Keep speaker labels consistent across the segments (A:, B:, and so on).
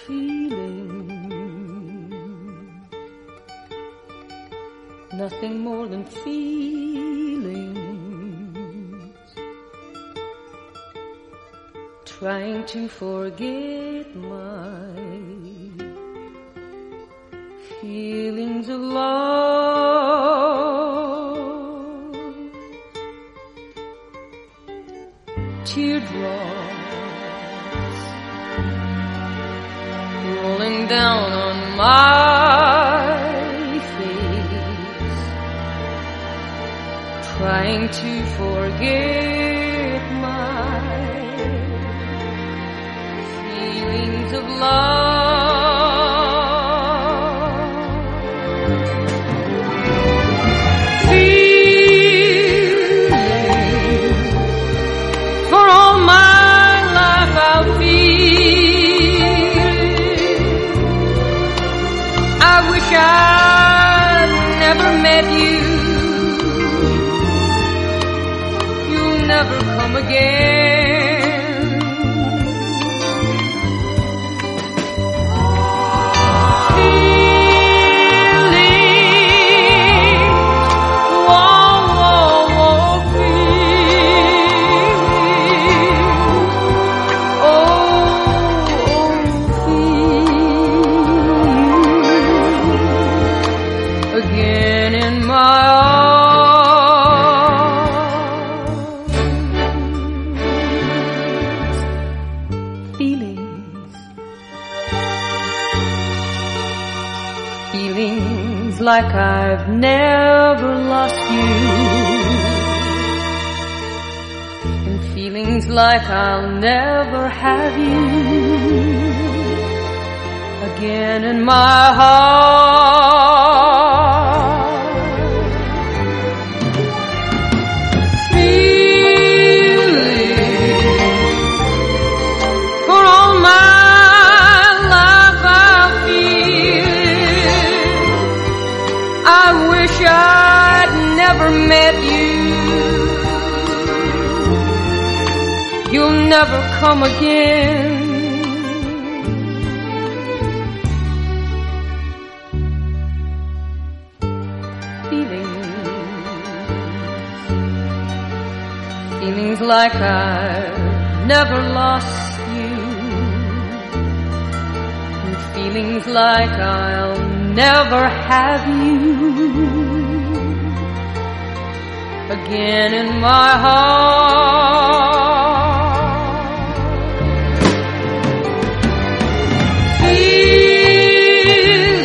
A: feeling, nothing more than feelings, trying to forget my feelings of love. Teardrops rolling down on my face, trying to forget my feelings of love. I'd never met you. You'll never come again. Feeling, whoa, whoa, whoa, feeling, oh, again in my arms. Feelings, feelings like I've never lost you, and feelings like I'll never have you again in my heart. I'd never met you. You'll never come again. Feelings like I've never lost you, and feelings like I'll never have you again in my heart. Feeling,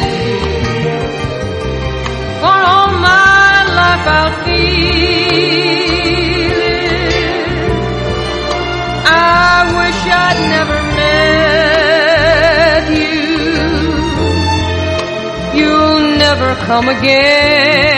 A: for all my life I'll feel it. I wish I'd never met you. You'll never come again.